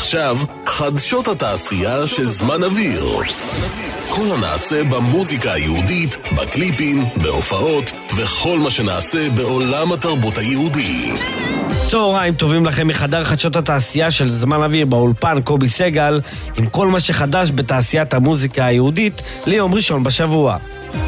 ועכשיו, חדשות התעשייה של זמן אוויר. כל הנעשה במוזיקה היהודית, בקליפים, בהופעות, וכל מה שנעשה בעולם התרבות היהודי. צהריים טובים לכם מחדר חדשות התעשייה של זמן אוויר, באולפן קובי סגל, עם כל מה שחדש בתעשיית המוזיקה היהודית ליום ראשון בשבוע.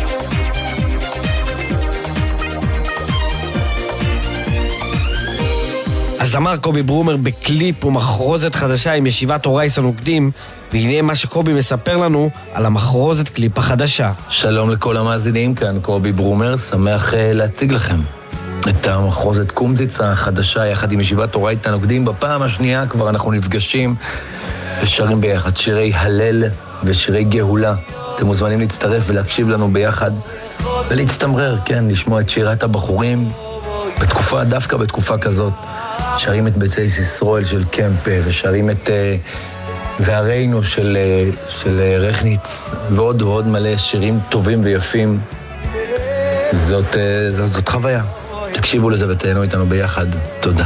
הזמר קובי ברומר בקליפ ומחרוזת חדשה עם ישיבת הורייס הנוקדים, והנה מה שקובי מספר לנו על המחרוזת קליפ החדשה. שלום לכל המאזינים, כאן קובי ברומר, שמח להציג לכם את המחרוזת קומציצה החדשה יחד עם ישיבת הורייס הנוקדים. בפעם השנייה כבר אנחנו נפגשים ושרים ביחד שירי הלל ושירי גאולה. אתם מוזמנים להצטרף ולהקשיב לנו ביחד ולהצטמרר, כן, לשמוע את שירת הבחורים דווקא בתקופה כזאת. שרים את בצייס ישראל של קמפה, ושרים את והרינו של רכניץ, ועוד מלא שירים טובים ויפים. זאת חוויה. תקשיבו לזה ותהנו איתנו ביחד. תודה.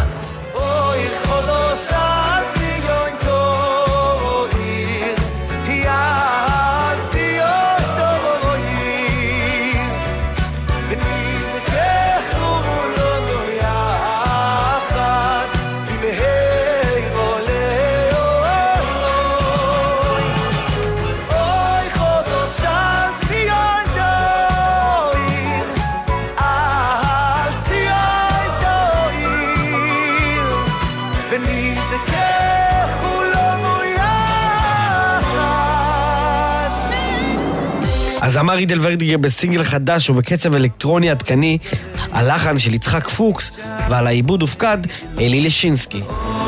הזמר ידל ורדיגר בסינגל חדש ובקצב אלקטרוני עדכני, הלחן של יצחק פוקס, ועל העיבוד הופקד אלי לשינסקי.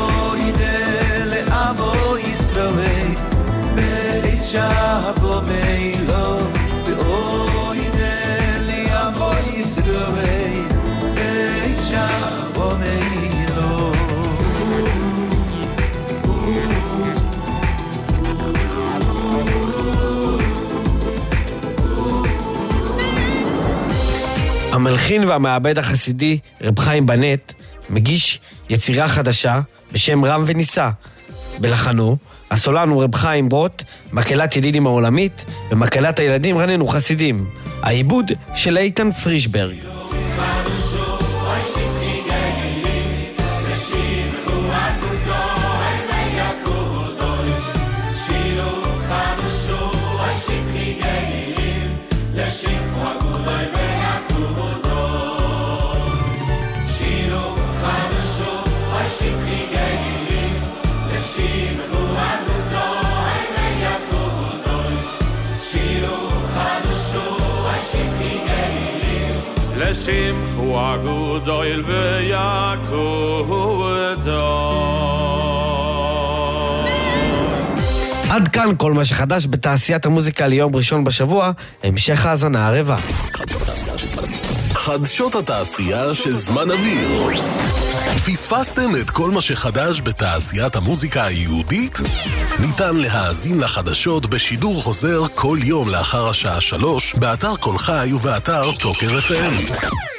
המלחין והמעבד החסידי רב חיים בנט מגיש יצירה חדשה בשם רם וניסה. בלחנו הסולן הוא רב חיים ברוט, מקהלת ידידים העולמית ומקהלת הילדים רננו חסידים. העיבוד של איתן פרישברג. לשמחו הגדול ויעקובו. עד כאן כל מה שחדש בתעשיית המוזיקה ליום ראשון בשבוע. המשך האזנה ערבה. חדשות התעשייה של זמן אוויר. פספסתם את כל מה שחדש בתעשיית המוזיקה היהודית? ניתן להאזין לחדשות בשידור חוזר כל יום לאחר השעה 3 באתר כל חי ובאתר טוקר FM.